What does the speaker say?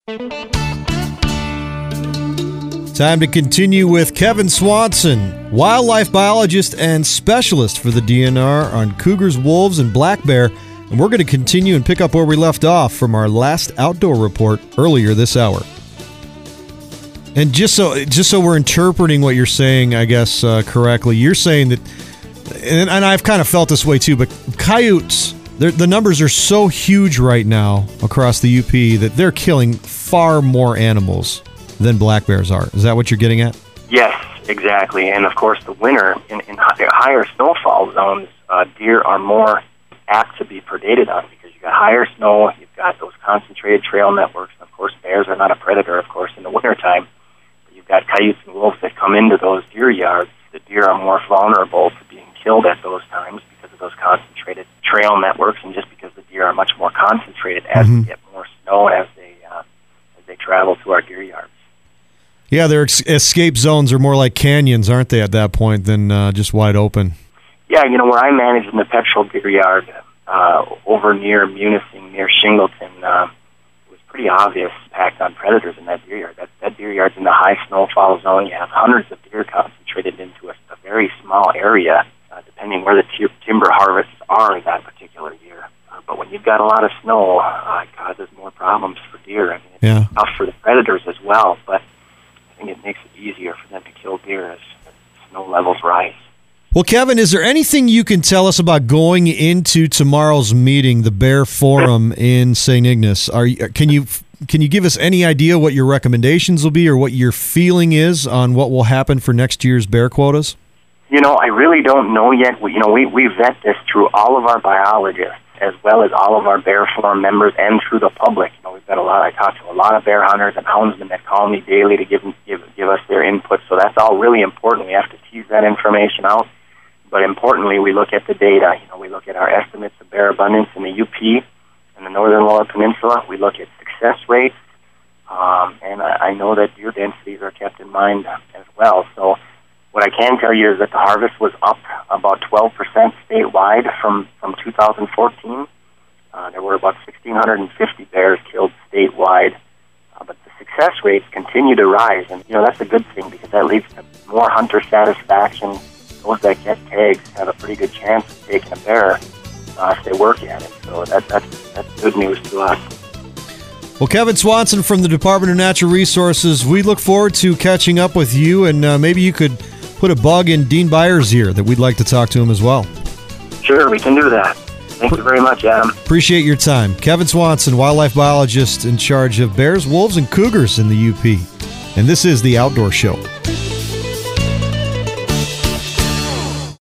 Time to continue with Kevin Swanson, wildlife biologist and specialist for the DNR on cougars, wolves, and black bear. And we're going to continue and pick up where we left off from our last outdoor report earlier this hour. And just so we're interpreting what you're saying, I guess, correctly, you're saying that, and I've kind of felt this way too, but coyotes, the numbers are so huge right now across the UP that they're killing far more animals than black bears are. Is that what you're getting at? Yes, exactly. And of course, the winter in higher snowfall zones, deer are more apt to be predated on because you've got higher snow, you've got those concentrated trail networks, and of course, bears are not a predator, of course, in the wintertime. But you've got coyotes and wolves that come into those deer yards. The deer are more vulnerable to being killed at those times because of those concentrated trail networks, and just because the deer are much more concentrated as we get more snow as they travel to our deer yards. Yeah, their escape zones are more like canyons, aren't they, at that point, than just wide open? Yeah, where I manage in the Petrel Deer Yard over near Munising, near Shingleton, it was pretty obvious packed on predators in that deer yard. That deer yard's in the high snowfall zone. You have hundreds of deer concentrated into a very small area, depending where the timber harvests are in that particular year. But when you've got a lot of snow, it causes more problems for deer. I mean, it's tough for the predators as well, but I think it makes it easier for them to kill deer as snow levels rise. Well, Kevin, is there anything you can tell us about going into tomorrow's meeting, the Bear Forum in St. Ignace? Can you give us any idea what your recommendations will be or what your feeling is on what will happen for next year's bear quotas? I really don't know yet. We vet this through all of our biologists as well as all of our Bear Forum members and through the public. We've got I talk to a lot of bear hunters and houndsmen that call me daily to give us their input. So that's all really important. We have to tease that information out. But importantly, we look at the data. We look at our estimates of bear abundance in the UP and the northern Lower Peninsula. We look at success rates, and I know that deer densities are kept in mind as well. So what I can tell you is that the harvest was up about 12% statewide from 2014. There were about 1,650 bears killed statewide, but the success rates continue to rise. And, that's a good thing because that leads to more hunter satisfaction. Those that get tags have a pretty good chance of taking a bear if they work at it. So that's good news to us. Well, Kevin Swanson from the Department of Natural Resources, we look forward to catching up with you, and maybe you could put a bug in Dean Byers' ear that we'd like to talk to him as well. Sure, we can do that. Thank you very much, Adam. Appreciate your time. Kevin Swanson, wildlife biologist in charge of bears, wolves, and cougars in the UP. And this is The Outdoor Show.